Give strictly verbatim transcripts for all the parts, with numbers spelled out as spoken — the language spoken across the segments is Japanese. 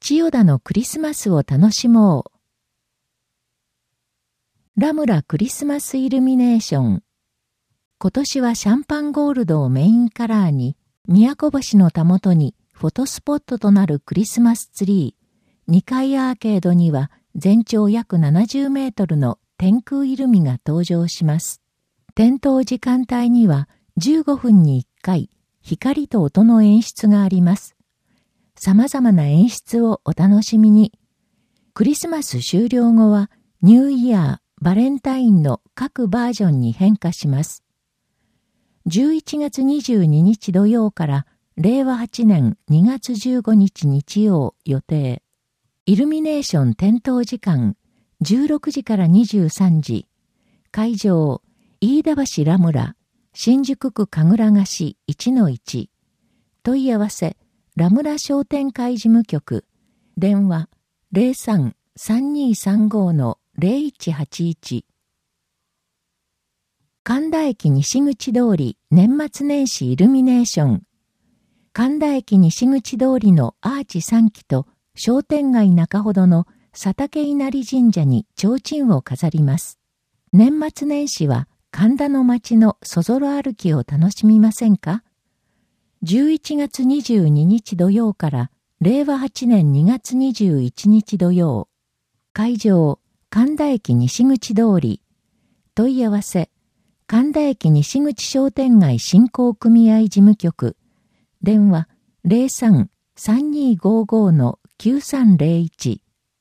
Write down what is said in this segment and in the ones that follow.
千代田のクリスマスを楽しもう。ラムラクリスマスイルミネーション。今年はシャンパンゴールドをメインカラーに、都星のたもとにフォトスポットとなるクリスマスツリー。にかいアーケードには全長約ななじゅうメートルの天空イルミが登場します。点灯時間帯にはじゅうごふんにいっかい、光と音の演出があります。様々な演出をお楽しみに。クリスマス終了後はニューイヤー、バレンタインの各バージョンに変化します。じゅういちがつにじゅうににち土曜かられいわはちねんにがつじゅうごにち日曜予定。イルミネーション点灯時間じゅうろくじからにじゅうさんじ。会場飯田橋ラムラ、新宿区神楽ヶ市 いちのいち。問い合わせラムラ商店会事務局。電話 ゼロさん さんにーさんご のゼロいちはちいち。神田駅西口通り年末年始イルミネーション。神田駅西口通りのアーチさんきと商店街中ほどの佐竹稲荷神社に提灯を飾ります。年末年始は神田の街のそぞろ歩きを楽しみませんか？じゅういちがつにじゅうににち土曜かられいわはちねんにがつにじゅういちにち土曜。会場神田駅西口通り。問い合わせ神田駅西口商店街振興組合事務局。電話 ゼロさん さんにーごーごー のきゅうさんゼロいち。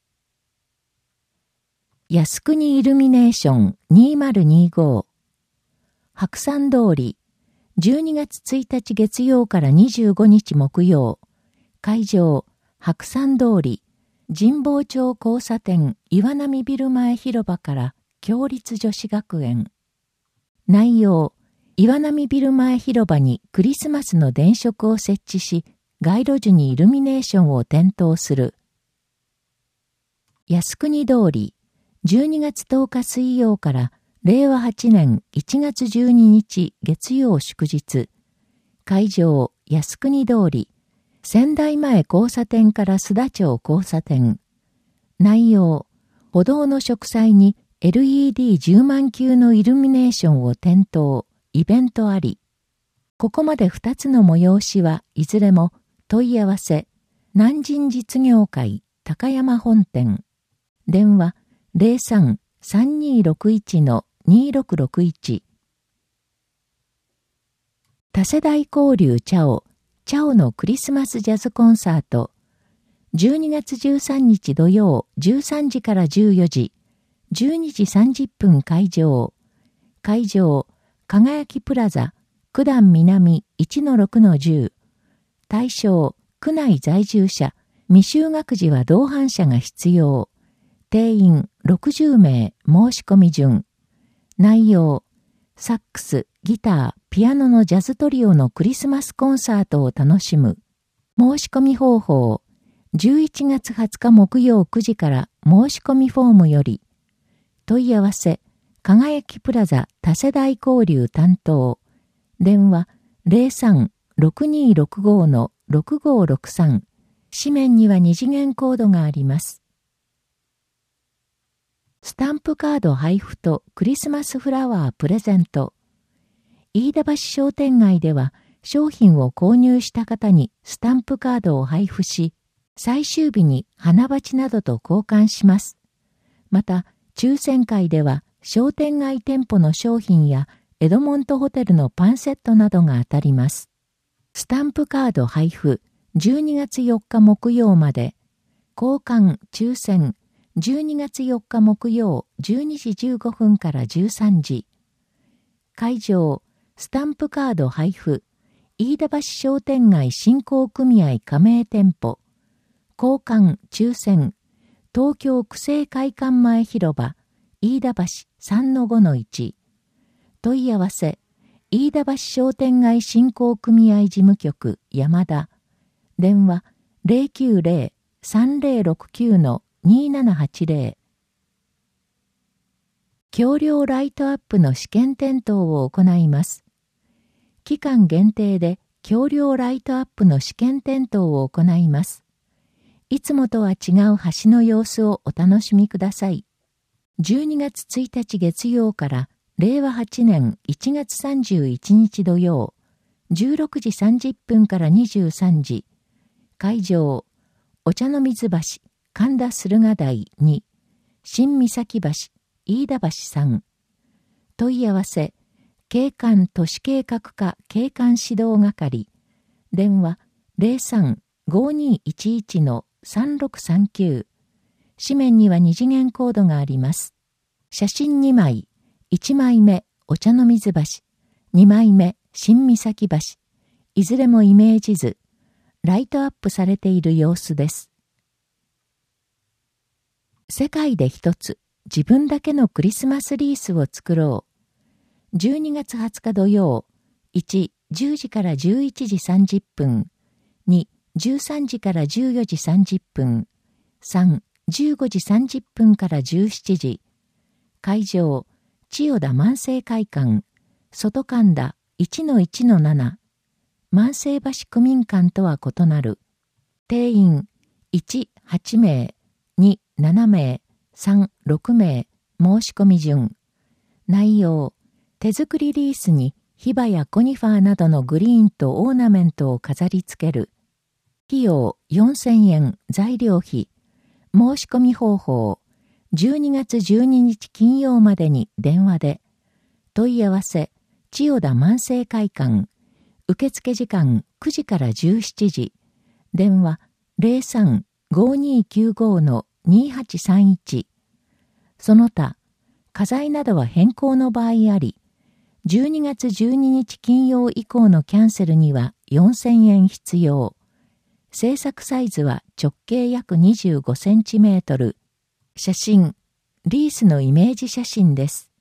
靖国イルミネーションにせんにじゅうご。白山通りじゅうにがつついたち月曜からにじゅうごにち木曜。会場白山通り神保町交差点岩波ビル前広場から共立女子学園。内容岩波ビル前広場にクリスマスの電飾を設置し、街路樹にイルミネーションを点灯する。靖国通りじゅうにがつとおか水曜かられいわはちねんいちがつじゅうににち月曜祝日。会場靖国通り仙台前交差点から須田町交差点。内容歩道の植栽に エルイーディーじゅうまんきゅうのイルミネーションを点灯、イベントあり。ここまでふたつの催しはいずれも問い合わせ南神実業会高山本店。電話ゼロさん さんにーろくいち のにーろくろくいち。多世代交流チャオ、チャオのクリスマスジャズコンサート。じゅうにがつじゅうさんにち土曜じゅうさんじからじゅうよじ。じゅうにじさんじゅっぷん会場。会場、輝きプラザ、九段南 いちのろくのじゅう。対象、区内在住者、未就学児は同伴者が必要。定員ろくじゅうめい、申し込み順。内容、サックス、ギター、ピアノのジャズトリオのクリスマスコンサートを楽しむ。申し込み方法、じゅういちがつはつか木曜くじから申し込みフォームより。問い合わせ、輝きプラザ多世代交流担当。電話ゼロさん ろくにーろくご のろくごーろくさん。紙面には二次元コードがあります。スタンプカード配布とクリスマスフラワープレゼント。飯田橋商店街では商品を購入した方にスタンプカードを配布し、最終日に花鉢などと交換します。また、抽選会では商店街店舗の商品やエドモントホテルのパンセットなどが当たります。スタンプカード配布じゅうにがつよっか木曜まで。交換抽選じゅうにがつよっか木曜じゅうにじじゅうごふんからじゅうさんじ。会場スタンプカード配布飯田橋商店街振興組合加盟店舗。交換抽選東京区政会館前広場飯田橋 さんのごのいち。問い合わせ飯田橋商店街振興組合事務局山田。電話ゼロきゅうゼロ さんゼロろくきゅう のにーななはちゼロ。橋梁ライトアップの試験点灯を行います。期間限定で橋梁ライトアップの試験点灯を行います。 いつもとは違う橋の様子をお楽しみください。じゅうにがつついたち月曜かられいわはちねんいちがつさんじゅういちにち土曜、じゅうろくじさんじゅっぷんからにじゅうさんじ、会場、お茶の水橋、神田駿河台に、新岬橋、飯田橋さん。問い合わせ、景観都市計画課景観指導係、電話 ゼロさん ごーにーいちいち さんろくさんきゅう。紙面には二次元コードがあります。写真にまい、いちまいめ、お茶の水橋、にまいめ、新岬橋、いずれもイメージ図、ライトアップされている様子です。世界で一つ、自分だけのクリスマスリースを作ろう。じゅうにがつはつか土曜、いち、じゅうじからじゅういちじさんじゅっぷん、に、じゅうさんじからじゅうよじさんじゅっぷん、さん、じゅうごじさんじゅっぷんからじゅうしちじ。会場、千代田万世会館、外神田 いちのいちのなな。万世橋区民館とは異なる。定員、いち、はちめい、に、ななめい、さん、ろくめい、申し込み順。内容、手作りリースにヒバやコニファーなどのグリーンとオーナメントを飾り付ける。費用よんせんえん、材料費。申し込み方法、じゅうにがつじゅうににち金曜までに電話で。問い合わせ、千代田万世会館。受付時間くじからじゅうしちじ。電話 ゼロさん ごーにーきゅうご にーはちさんいち。その他、家財などは変更の場合あり、じゅうにがつじゅうににち金曜以降のキャンセルにはよんせんえん必要。制作サイズは直径約にじゅうごセンチメートル。写真、リースのイメージ写真です。